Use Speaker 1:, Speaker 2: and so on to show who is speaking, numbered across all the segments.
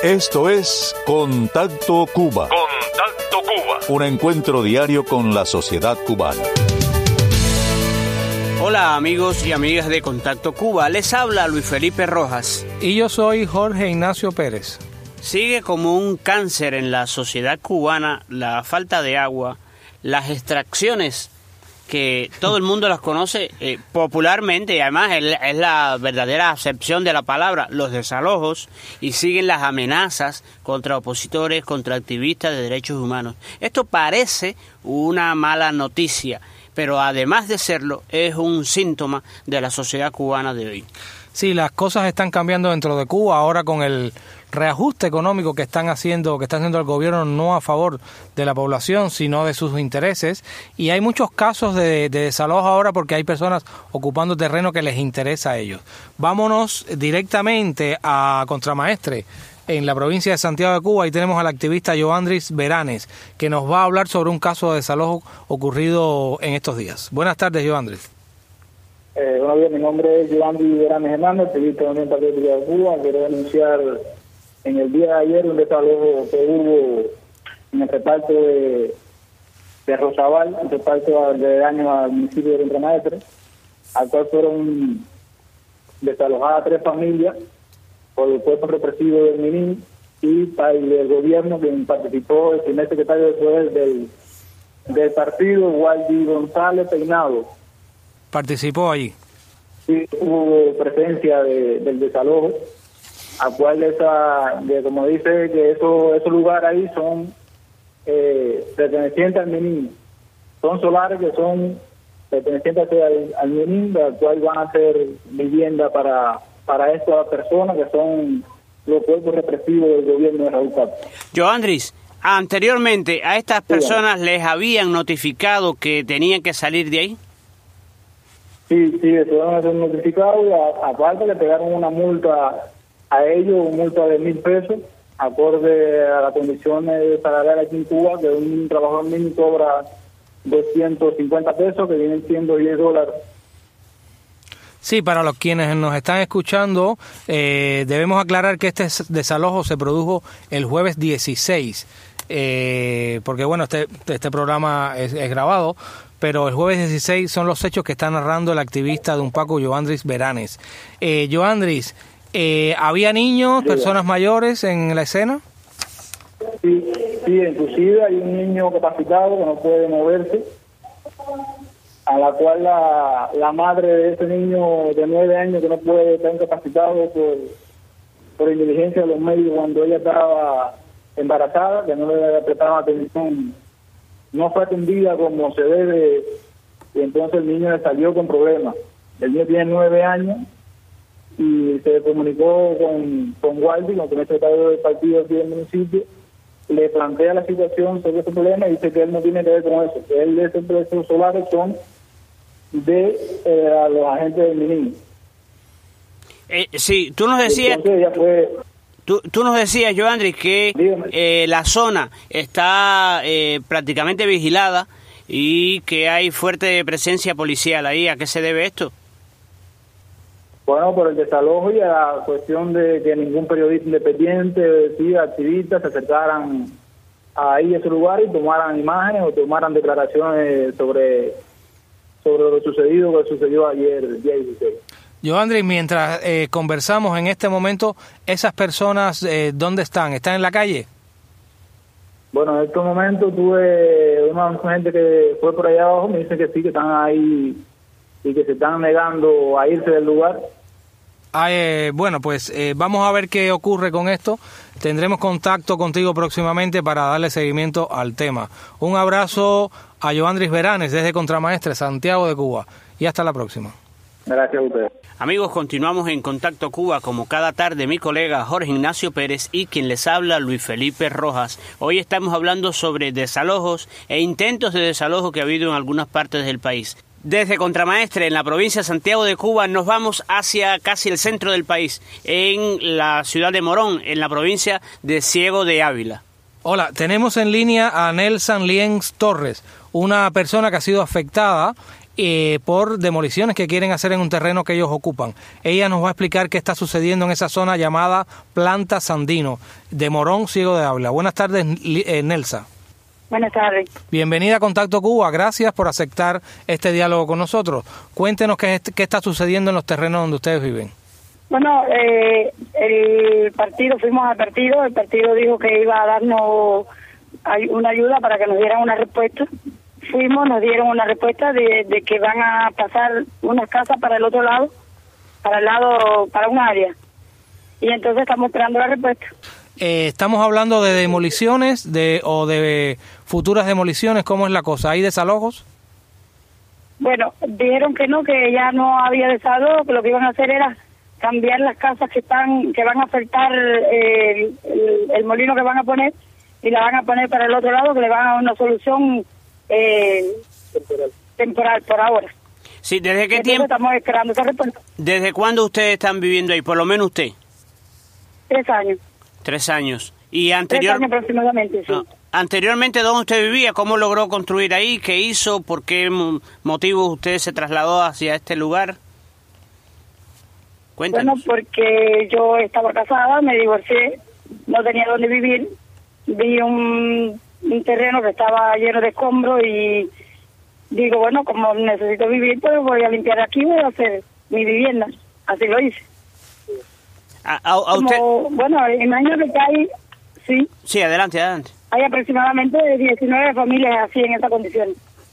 Speaker 1: Esto es Contacto Cuba.
Speaker 2: Contacto Cuba.
Speaker 1: Un encuentro diario con la sociedad cubana.
Speaker 3: Hola amigos y amigas de Contacto Cuba, les habla Luis Felipe Rojas.
Speaker 4: Y yo soy Jorge Ignacio Pérez.
Speaker 3: Sigue como un cáncer en la sociedad cubana la falta de agua, las extracciones que todo el mundo las conoce popularmente, y además es la verdadera acepción de la palabra, los desalojos, y siguen las amenazas contra opositores, contra activistas de derechos humanos. Esto parece una mala noticia, pero además de serlo, es un síntoma de la sociedad cubana de hoy.
Speaker 4: Sí, las cosas están cambiando dentro de Cuba ahora con el reajuste económico que está haciendo el gobierno, no a favor de la población, sino de sus intereses, y hay muchos casos de desalojo ahora porque hay personas ocupando terreno que les interesa a ellos. Vámonos directamente a Contramaestre, en la provincia de Santiago de Cuba, y tenemos al activista Joandris Beranes, que nos va a hablar sobre un caso de desalojo ocurrido en estos días. Buenas tardes, Joandris.
Speaker 5: Buenos días, mi nombre es Joandris Beranes Hernández, activista de la Unión Patriótica de Cuba. Quiero denunciar en el día de ayer un desalojo que hubo en el reparto de Rosabal, el reparto de daño al municipio de Contramaestre, al cual fueron desalojadas 3 familias por el cuerpo represivo del MININ y el gobierno, quien participó, el primer secretario de poder del partido, Waldi González Peinado.
Speaker 4: ¿Participó allí?
Speaker 5: Sí, hubo presencia del desalojo, a cual como dice, que esos lugares ahí son pertenecientes al MININ. Son solares que son pertenecientes al MININ, al cual van a ser vivienda para estas personas que son los cuerpos represivos del gobierno de Raúl Castro.
Speaker 3: Joandris, anteriormente a estas personas les habían notificado que tenían que salir de ahí.
Speaker 5: Sí, estuvieron a ser notificados, aparte le pegaron una multa a ellos, una multa de 1,000 pesos, acorde a las condiciones salariales aquí en Cuba, que un trabajador mínimo cobra 250 pesos, que vienen siendo $10.
Speaker 4: Sí, para los quienes nos están escuchando, debemos aclarar que este desalojo se produjo el jueves 16, porque bueno, este programa es grabado, pero el jueves 16 son los hechos que está narrando el activista de UNPACU, Joandris Beranes. Joandris, ¿había niños, personas mayores en la escena?
Speaker 5: Sí, inclusive hay un niño capacitado que no puede moverse, a la cual la madre de ese niño de 9 años que no puede estar incapacitado por inteligencia de los médicos cuando ella estaba embarazada, que no le prestaron atención, no fue atendida como se debe, y entonces el niño le salió con problemas. El niño tiene 9 años y se comunicó con Waldi, con el secretario del partido aquí del municipio, le plantea la situación sobre ese problema y dice que él no tiene que ver con eso, que él esos solares son de los agentes del MININ.
Speaker 3: Sí, tú nos decías... Tú nos decías, Joandris, que la zona está prácticamente vigilada y que hay fuerte presencia policial ahí. ¿A qué se debe esto?
Speaker 5: Bueno, por el desalojo y a la cuestión de que ningún periodista independiente, activistas se acercaran ahí a ese lugar y tomaran imágenes o tomaran declaraciones sobre lo sucedido, que sucedió ayer, el día 16.
Speaker 4: Joandris, mientras conversamos en este momento, ¿esas personas dónde están? ¿Están en la calle?
Speaker 5: Bueno, en estos momentos tuve una gente que fue por allá abajo, me dicen que sí, que están ahí y que se están negando a irse del lugar.
Speaker 4: Bueno, pues vamos a ver qué ocurre con esto. Tendremos contacto contigo próximamente para darle seguimiento al tema. Un abrazo a Joandris Beranes desde Contramaestre, Santiago de Cuba, y hasta la próxima.
Speaker 5: Gracias a ustedes.
Speaker 3: Amigos, continuamos en Contacto Cuba, como cada tarde mi colega Jorge Ignacio Pérez y quien les habla Luis Felipe Rojas. Hoy estamos hablando sobre desalojos e intentos de desalojo que ha habido en algunas partes del país. Desde Contramaestre, en la provincia de Santiago de Cuba, nos vamos hacia casi el centro del país, en la ciudad de Morón, en la provincia de Ciego de Ávila.
Speaker 4: Hola, tenemos en línea a Nelson Lienz Torres, una persona que ha sido afectada por demoliciones que quieren hacer en un terreno que ellos ocupan. Ella nos va a explicar qué está sucediendo en esa zona llamada Planta Sandino, de Morón, Ciego de Ávila. Buenas tardes, Nelsa.
Speaker 2: Buenas tardes.
Speaker 4: Bienvenida a Contacto Cuba, gracias por aceptar este diálogo con nosotros. Cuéntenos qué está sucediendo en los terrenos donde ustedes viven.
Speaker 2: Bueno, fuimos al partido, el partido dijo que iba a darnos una ayuda para que nos dieran una respuesta. Fuimos, nos dieron una respuesta de que van a pasar unas casas para el otro lado, para un área. Y entonces estamos esperando la respuesta.
Speaker 4: Estamos hablando de demoliciones o de futuras demoliciones. ¿Cómo es la cosa? ¿Hay desalojos?
Speaker 2: Bueno, dijeron que no, que ya no había desalojo, que lo que iban a hacer era cambiar las casas que van a afectar el molino que van a poner, y la van a poner para el otro lado, que le van a dar una solución temporal por ahora.
Speaker 3: Sí, ¿desde qué
Speaker 2: Entonces
Speaker 3: tiempo?
Speaker 2: Estamos esperando esa respuesta.
Speaker 3: ¿Desde cuándo ustedes están viviendo ahí? Por lo menos usted.
Speaker 2: 3 años.
Speaker 3: 3 años. Y
Speaker 2: 3 años aproximadamente, sí.
Speaker 3: Anteriormente, ¿dónde usted vivía? ¿Cómo logró construir ahí? ¿Qué hizo? ¿Por qué motivo usted se trasladó hacia este lugar? Cuéntanos.
Speaker 2: Bueno, porque yo estaba casada, me divorcié, no tenía dónde vivir, vi un terreno que estaba lleno de escombros y digo, bueno, como necesito vivir, pues voy a limpiar aquí, voy a hacer mi vivienda. Así lo hice.
Speaker 3: ¿A usted?
Speaker 2: Bueno, imagínate que hay, sí.
Speaker 3: Sí, adelante.
Speaker 2: Hay aproximadamente 19 familias así en esa condición.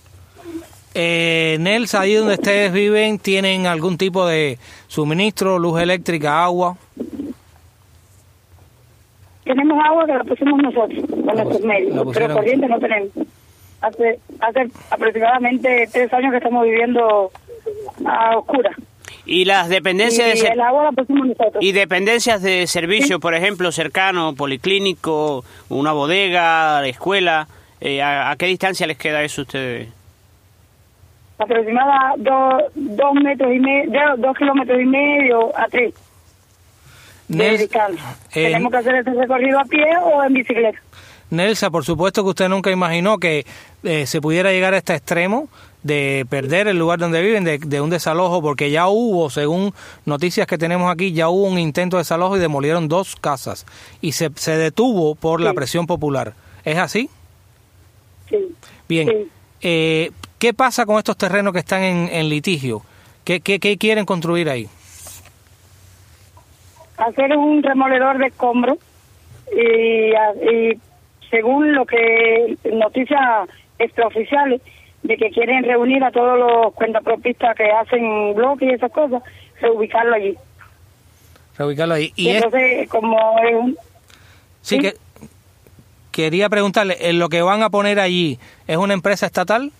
Speaker 4: Nelsa, ahí donde ustedes viven, ¿tienen algún tipo de suministro, luz eléctrica, agua?
Speaker 2: Tenemos agua que la pusimos nosotros, con nuestros medios, pero corriente no tenemos. Hace aproximadamente 3 años que estamos viviendo a oscuras.
Speaker 3: ¿Y las dependencias
Speaker 2: el agua la pusimos nosotros.
Speaker 3: y dependencias de servicio,
Speaker 2: ¿Sí?
Speaker 3: por ejemplo, cercano, policlínico, una bodega, escuela? ¿A qué distancia les queda eso a ustedes?
Speaker 2: Aproximadamente 2 metros y medio, 2 kilómetros y medio a 3 de distancia. Tenemos que hacer ese recorrido a pie o en bicicleta.
Speaker 4: Nelsa, por supuesto que usted nunca imaginó que se pudiera llegar a este extremo de perder el lugar donde viven, de un desalojo, porque ya hubo, según noticias que tenemos aquí, ya hubo un intento de desalojo y demolieron 2 casas y se detuvo por la presión popular. ¿Es así?
Speaker 2: Sí.
Speaker 4: Bien.
Speaker 2: Sí.
Speaker 4: ¿Qué pasa con estos terrenos que están en litigio? ¿Qué quieren construir ahí?
Speaker 2: Hacer un remoledor de escombros y según lo que noticias extraoficiales de que quieren reunir a todos los cuentapropistas que hacen bloques y esas cosas, reubicarlo allí.
Speaker 4: Reubicarlo ahí.
Speaker 2: Y entonces, como es un...
Speaker 4: Sí, que quería preguntarle, ¿en lo que van a poner allí es una empresa estatal?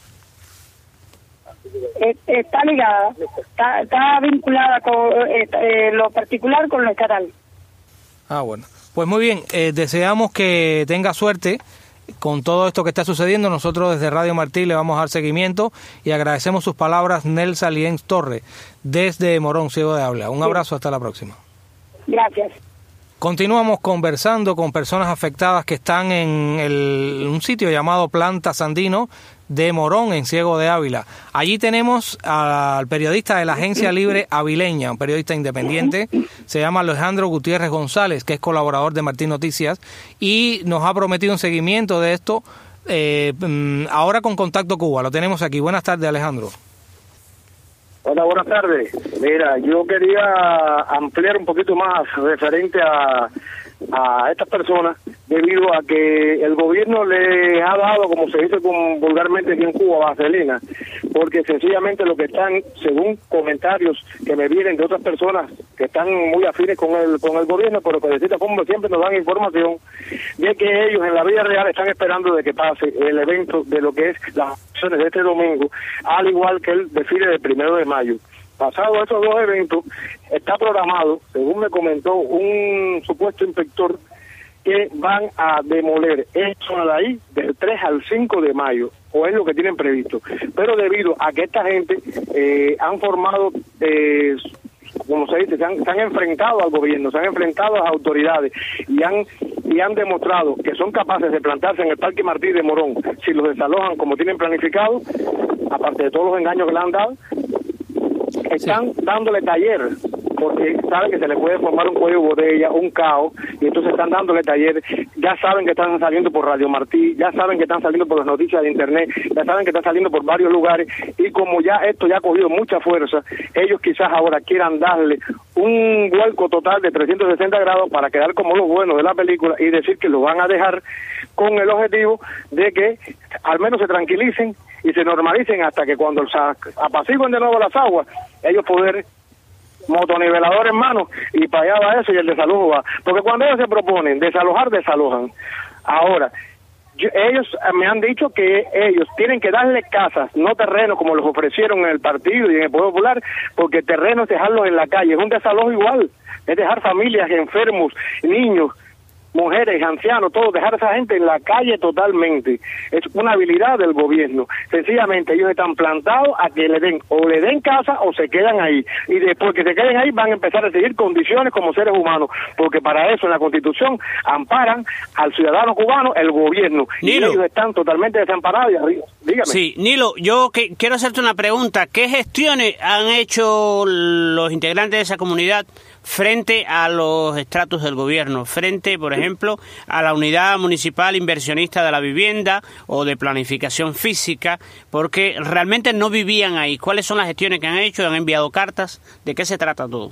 Speaker 2: Está ligada, está vinculada con lo particular con lo estatal.
Speaker 4: Ah, bueno. Pues muy bien, deseamos que tenga suerte con todo esto que está sucediendo. Nosotros desde Radio Martí le vamos a dar seguimiento y agradecemos sus palabras, Nelsa Lienz Torres, desde Morón, Ciego de Ávila. Un abrazo, hasta la próxima.
Speaker 2: Gracias.
Speaker 4: Continuamos conversando con personas afectadas que están en un sitio llamado Planta Sandino de Morón, en Ciego de Ávila. Allí tenemos al periodista de la Agencia Libre Avileña, un periodista independiente, se llama Alejandro Gutiérrez González, que es colaborador de Martín Noticias, y nos ha prometido un seguimiento de esto ahora con Contacto Cuba. Lo tenemos aquí. Buenas tardes, Alejandro.
Speaker 6: Hola, buenas tardes. Mira, yo quería ampliar un poquito más referente a estas personas, debido a que el gobierno les ha dado, como se dice vulgarmente aquí en Cuba, vaselina, porque sencillamente lo que están, según comentarios que me vienen de otras personas que están muy afines con el gobierno, pero que de cierta forma siempre nos dan información de que ellos en la vida real están esperando de que pase el evento de lo que es las elecciones de este domingo, al igual que el desfile del 1 de mayo. Pasado esos 2 eventos, está programado, según me comentó un supuesto inspector, que van a demoler eso de ahí del 3 al 5 de mayo, o es lo que tienen previsto. Pero debido a que esta gente han formado, como se dice, se han enfrentado al gobierno, se han enfrentado a las autoridades y han demostrado que son capaces de plantarse en el Parque Martí de Morón si los desalojan como tienen planificado, aparte de todos los engaños que le han dado, están dándole taller, porque saben que se le puede formar un cuello de botella, un caos, y entonces están dándole taller. Ya saben que están saliendo por Radio Martí, ya saben que están saliendo por las noticias de internet, ya saben que están saliendo por varios lugares, y como ya esto ya ha cogido mucha fuerza, ellos quizás ahora quieran darle un vuelco total de 360 grados para quedar como los buenos de la película y decir que lo van a dejar, con el objetivo de que al menos se tranquilicen y se normalicen hasta que cuando se apacigüen de nuevo las aguas, ellos poder motonivelador en mano y para allá va eso y el desalojo va. Porque cuando ellos se proponen desalojar, desalojan. Ahora, ellos me han dicho que ellos tienen que darle casas, no terrenos como los ofrecieron en el partido y en el Poder Popular, porque terrenos es dejarlos en la calle, es un desalojo igual, es dejar familias, enfermos, niños, mujeres, ancianos, todo, dejar a esa gente en la calle totalmente. Es una habilidad del gobierno. Sencillamente ellos están plantados a que le den casa o se quedan ahí. Y después que se queden ahí van a empezar a seguir condiciones como seres humanos, porque para eso en la Constitución amparan al ciudadano cubano el gobierno.
Speaker 3: Nilo,
Speaker 6: y ellos están totalmente desamparados. Dígame.
Speaker 3: Sí, Nilo, yo quiero hacerte una pregunta. ¿Qué gestiones han hecho los integrantes de esa comunidad frente a los estratos del gobierno, frente, por ejemplo, a la unidad municipal inversionista de la vivienda o de planificación física, porque realmente no vivían ahí? ¿Cuáles son las gestiones que han hecho? ¿Han enviado cartas? ¿De qué se trata todo?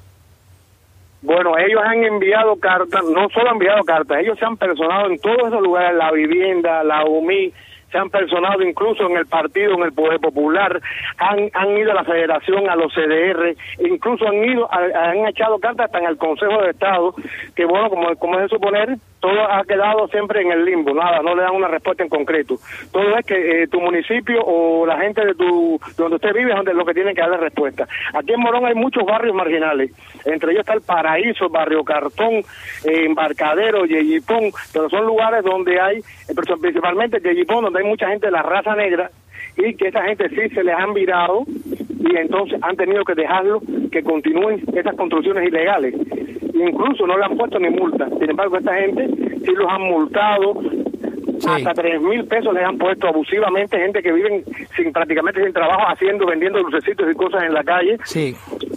Speaker 6: Bueno, ellos han enviado cartas, no solo han enviado cartas, ellos se han personado en todos esos lugares, la vivienda, la UMI, se han personado incluso en el partido, en el Poder Popular, han ido a la Federación, a los CDR, incluso han echado cartas hasta en el Consejo de Estado, que bueno, como es de suponer, todo ha quedado siempre en el limbo, nada, no le dan una respuesta en concreto. Todo es que tu municipio o la gente de donde usted vive es donde lo que tienen que darle respuesta. Aquí en Morón hay muchos barrios marginales, entre ellos está el Paraíso, Barrio Cartón, Embarcadero, Yeyipón, pero son lugares donde hay, principalmente Yeyipón, donde hay mucha gente de la raza negra, y que esa gente sí se les han virado y entonces han tenido que dejarlo que continúen esas construcciones ilegales. Incluso no le han puesto ni multa. Sin embargo, esta gente sí los han multado, sí. Hasta 3,000 pesos les han puesto abusivamente, gente que viven prácticamente sin trabajo, vendiendo dulcecitos y cosas en la calle.
Speaker 4: Sí.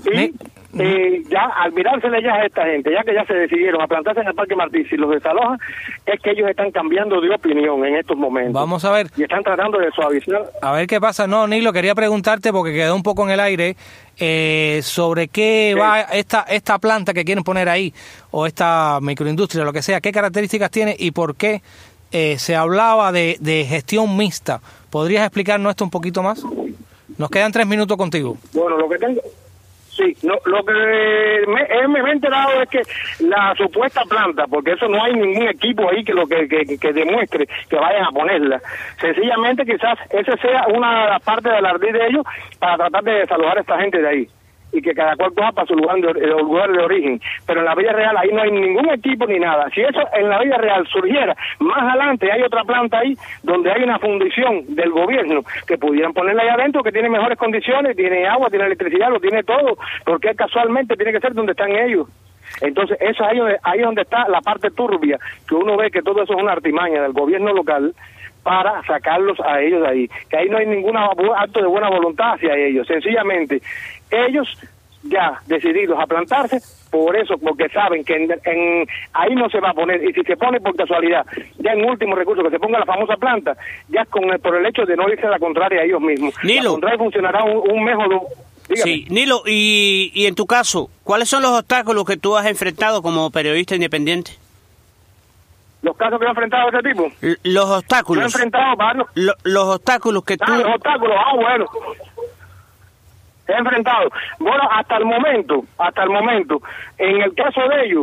Speaker 6: Y ya al mirársele ya a esta gente, ya que ya se decidieron a plantarse en el Parque Martí, si los desalojan, es que ellos están cambiando de opinión en estos momentos.
Speaker 4: Vamos a ver.
Speaker 6: Y están tratando de suavizar.
Speaker 4: A ver qué pasa. No, Nilo, quería preguntarte, porque quedó un poco en el aire, sobre qué va esta planta que quieren poner ahí, o esta microindustria, lo que sea, qué características tiene y por qué se hablaba de gestión mixta. ¿Podrías explicarnos esto un poquito más? Nos quedan 3 minutos contigo.
Speaker 6: Bueno, lo que tengo... Sí, lo que me he enterado es que la supuesta planta, porque eso no hay ningún equipo ahí que demuestre que vayan a ponerla. Sencillamente quizás esa sea una parte del ardid de ellos para tratar de desalojar a esta gente de ahí y que cada cual coja para su lugar de origen. Pero en la vida real ahí no hay ningún equipo ni nada. Si eso en la vida real surgiera, más adelante hay otra planta ahí donde hay una fundición del gobierno que pudieran ponerla ahí adentro, que tiene mejores condiciones, tiene agua, tiene electricidad, lo tiene todo, porque casualmente tiene que ser donde están ellos. Entonces eso ahí es donde está la parte turbia, que uno ve que todo eso es una artimaña del gobierno local para sacarlos a ellos de ahí, que ahí no hay ningún acto de buena voluntad hacia ellos. Sencillamente ellos ya decididos a plantarse por eso, porque saben que ahí no se va a poner, y si se pone por casualidad, ya en último recurso que se ponga la famosa planta, ya por el hecho de no irse a la contraria a ellos mismos.
Speaker 3: Nilo,
Speaker 6: la contraria funcionará un mes o dos. Dígame.
Speaker 3: Sí, Nilo, y en tu caso, ¿cuáles son los obstáculos que tú has enfrentado como periodista independiente?
Speaker 6: ¿Los casos que he enfrentado de ese tipo?
Speaker 3: Los obstáculos.
Speaker 6: Yo he enfrentado varios.
Speaker 3: Los obstáculos que tú...
Speaker 6: Los obstáculos, bueno. He enfrentado. Bueno, hasta el momento, en el caso de ellos,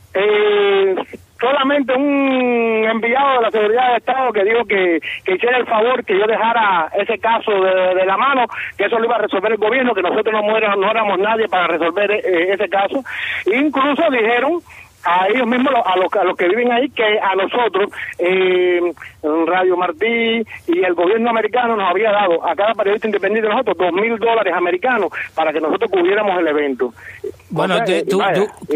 Speaker 6: solamente un enviado de la Seguridad de Estado que dijo que hiciera el favor que yo dejara ese caso de la mano, que eso lo iba a resolver el gobierno, que nosotros no éramos nadie para resolver ese caso. Incluso dijeron a ellos mismos, a los que viven ahí, que a nosotros, Radio Martí y el gobierno americano nos había dado a cada periodista independiente de nosotros $2,000 americanos para que nosotros cubriéramos el evento.
Speaker 4: Bueno,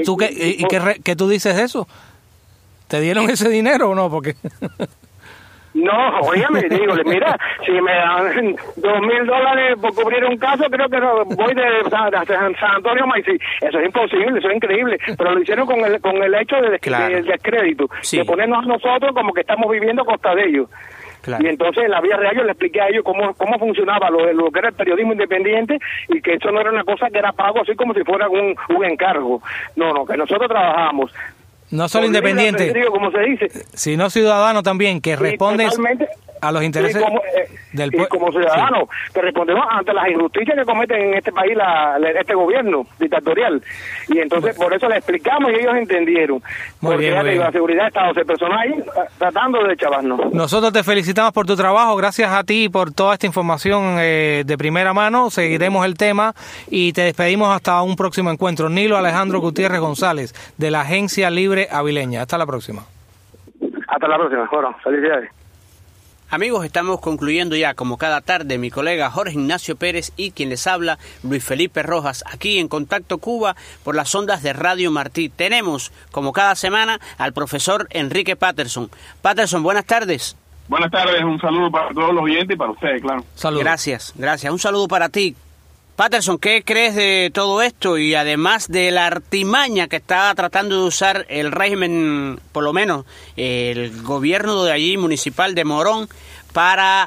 Speaker 4: ¿qué tú dices de eso? ¿Te dieron ese dinero o no? Porque
Speaker 6: No, óigame, dígole, mira, si me dan $2,000 por cubrir un caso, creo que voy de San Antonio a Maicí. Eso es imposible, eso es increíble. Pero lo hicieron con el hecho del descrédito, de ponernos nosotros como que estamos viviendo a costa de ellos. Claro. Y entonces en la vía real yo le expliqué a ellos cómo funcionaba lo que era el periodismo independiente y que eso no era una cosa que era pago así como si fuera un encargo. No, que nosotros trabajamos.
Speaker 4: No solo independiente,
Speaker 6: como se dice,
Speaker 4: sino ciudadano también, que responde a los intereses del pueblo.
Speaker 6: Y como ciudadanos, que respondemos ante las injusticias que cometen en este país este gobierno dictatorial. Y entonces por eso le explicamos y ellos entendieron. Porque la seguridad de Estado se personó ahí tratando de chavarnos.
Speaker 4: Nosotros te felicitamos por tu trabajo, gracias a ti por toda esta información de primera mano. Seguiremos el tema y te despedimos hasta un próximo encuentro. Nilo Alejandro Gutiérrez González, de la Agencia Libre Avileña. Hasta la próxima.
Speaker 6: Hasta la próxima. Bueno, felicidades.
Speaker 3: Amigos, estamos concluyendo ya, como cada tarde, mi colega Jorge Ignacio Pérez y quien les habla, Luis Felipe Rojas, aquí en Contacto Cuba por las ondas de Radio Martí. Tenemos, como cada semana, al profesor Enrique Patterson. Patterson, buenas tardes.
Speaker 7: Buenas tardes, un saludo para todos los oyentes y para ustedes, claro.
Speaker 3: Saludos. Gracias. Un saludo para ti. Patterson, ¿qué crees de todo esto y además de la artimaña que está tratando de usar el régimen, por lo menos el gobierno de allí municipal de Morón, para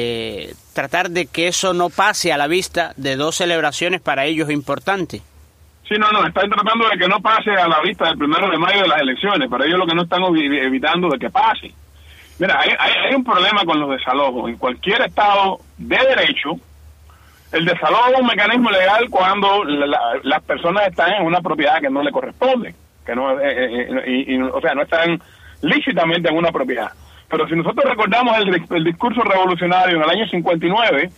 Speaker 3: tratar de que eso no pase a la vista de dos celebraciones para ellos importantes?
Speaker 7: Sí, están tratando de que no pase a la vista del 1 de mayo de las elecciones, pero ellos lo que no están evitando de que pase. Mira, hay un problema con los desalojos. En cualquier estado de derecho, el desalojo es un mecanismo legal cuando las personas están en una propiedad que no le corresponde, que no, o sea, no están lícitamente en una propiedad. Pero si nosotros recordamos el discurso revolucionario en el año 59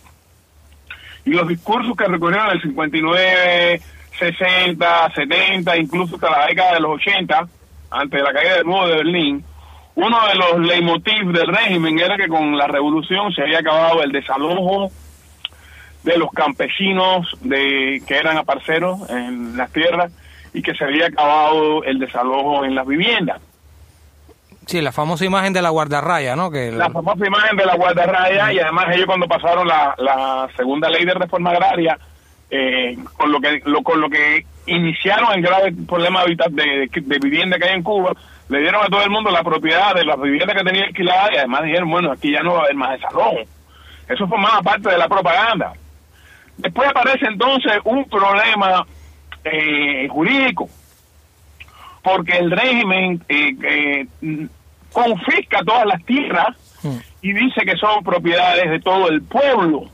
Speaker 7: y los discursos que recorrieron el 59, 60, 70, incluso hasta la década de los 80, antes de la caída del muro de Berlín, uno de los leitmotiv del régimen era que con la revolución se había acabado el desalojo de los campesinos que eran aparceros en las tierras y que se había acabado el desalojo en las viviendas.
Speaker 4: Sí, la famosa imagen de la guardarraya, ¿no?
Speaker 7: La famosa imagen de la guardarraya, y además ellos cuando pasaron la segunda ley de reforma agraria, con lo que iniciaron el grave problema de vivienda que hay en Cuba, le dieron a todo el mundo la propiedad de las viviendas que tenía alquiladas y además dijeron, bueno, aquí ya no va a haber más desalojo. Eso formaba parte de la propaganda. Después aparece entonces un problema jurídico, porque el régimen confisca todas las tierras y dice que son propiedades de todo el pueblo. O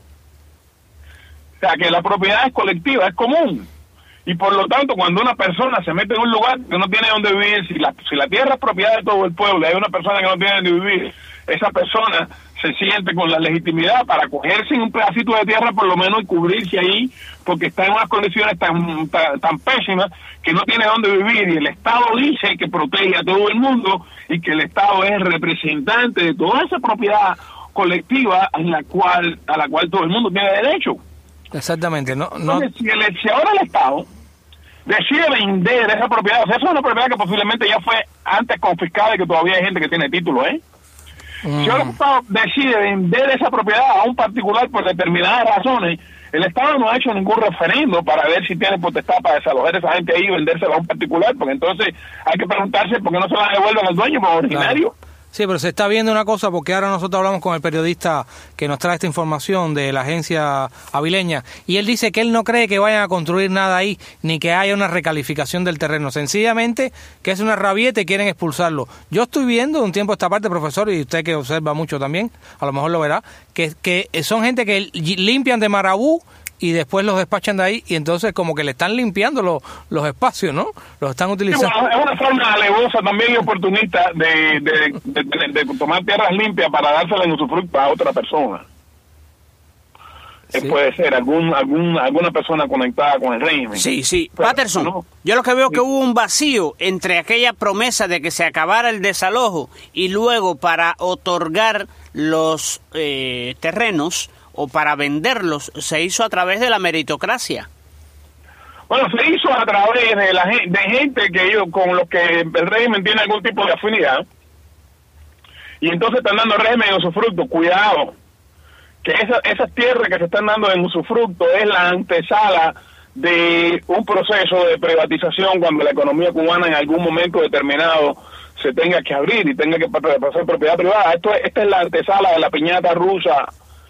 Speaker 7: sea, que la propiedad es colectiva, es común. Y por lo tanto, cuando una persona se mete en un lugar que no tiene donde vivir, si la tierra es propiedad de todo el pueblo y hay una persona que no tiene donde vivir, esa persona se siente con la legitimidad para cogerse en un pedacito de tierra por lo menos y cubrirse ahí, porque está en unas condiciones tan pésimas que no tiene dónde vivir, y el Estado dice que protege a todo el mundo y que el Estado es representante de toda esa propiedad colectiva a la cual todo el mundo tiene derecho.
Speaker 4: Exactamente.
Speaker 7: Entonces, si ahora el Estado decide vender esa propiedad, o sea, esa es una propiedad que posiblemente ya fue antes confiscada y que todavía hay gente que tiene título, Si ahora el Estado decide vender esa propiedad a un particular por determinadas razones, el Estado no ha hecho ningún referendo para ver si tiene potestad para desalojar a esa gente ahí y vendérsela a un particular, porque entonces hay que preguntarse por qué no se la devuelven al dueño por originario.
Speaker 4: Claro. Sí, pero se está viendo una cosa, porque ahora nosotros hablamos con el periodista que nos trae esta información de la agencia avileña, y él dice que él no cree que vayan a construir nada ahí, ni que haya una recalificación del terreno, sencillamente que es una rabieta y quieren expulsarlo. Yo estoy viendo de un tiempo a esta parte, profesor, y usted que observa mucho también, a lo mejor lo verá, que son gente que limpian de marabú y después los despachan de ahí, y entonces como que le están limpiando los espacios, ¿no? Los están utilizando.
Speaker 7: Sí, bueno, es una forma alevosa también y oportunista de tomar tierras limpias para dárselas en usufructo a otra persona. Sí. Puede ser alguna persona conectada con el régimen.
Speaker 3: Sí. Pero, Patterson, no. Yo lo que veo que hubo un vacío entre aquella promesa de que se acabara el desalojo y luego para otorgar los terrenos o para venderlos, se hizo a través de la meritocracia.
Speaker 7: Bueno, se hizo a través de gente que con los que el régimen tiene algún tipo de afinidad, y entonces están dando régimen en usufructo. Cuidado, que esas tierras que se están dando en usufructo es la antesala de un proceso de privatización cuando la economía cubana en algún momento determinado se tenga que abrir y tenga que pasar propiedad privada. Esta es la antesala de la piñata rusa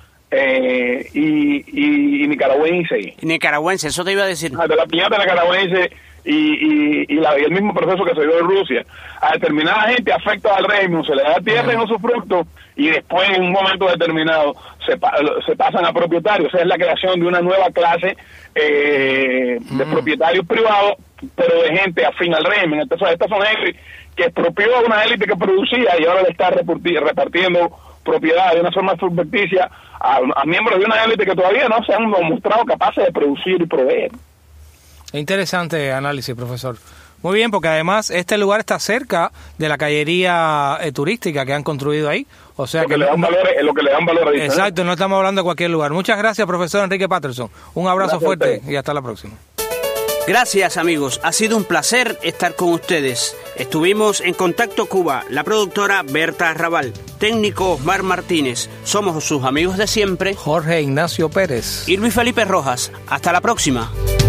Speaker 7: y nicaragüense.
Speaker 3: Nicaragüense, eso te iba a decir.
Speaker 7: De la piñata nicaragüense y el mismo proceso que se dio en Rusia. A determinada gente afecta al régimen, se le da tierra en usufructo y después en un momento determinado se pasan a propietarios. Esa es la creación de una nueva clase de propietarios privados, pero de gente afín al régimen. Entonces estas son gente que expropió a una élite que producía y ahora le está repartiendo propiedad de una forma subverticia a miembros de una élite que todavía no se han mostrado capaces de producir y proveer.
Speaker 4: Interesante análisis, profesor. Muy bien, porque además este lugar está cerca de la callería turística que han construido ahí. O sea
Speaker 7: lo que le dan valor a
Speaker 4: exacto, no estamos hablando de cualquier lugar. Muchas gracias, profesor Enrique Patterson. Un abrazo fuerte y hasta la próxima.
Speaker 3: Gracias, amigos. Ha sido un placer estar con ustedes. Estuvimos en Contacto Cuba, la productora Berta Raval, técnico Osmar Martínez. Somos sus amigos de siempre,
Speaker 4: Jorge Ignacio Pérez
Speaker 3: y Luis Felipe Rojas. Hasta la próxima.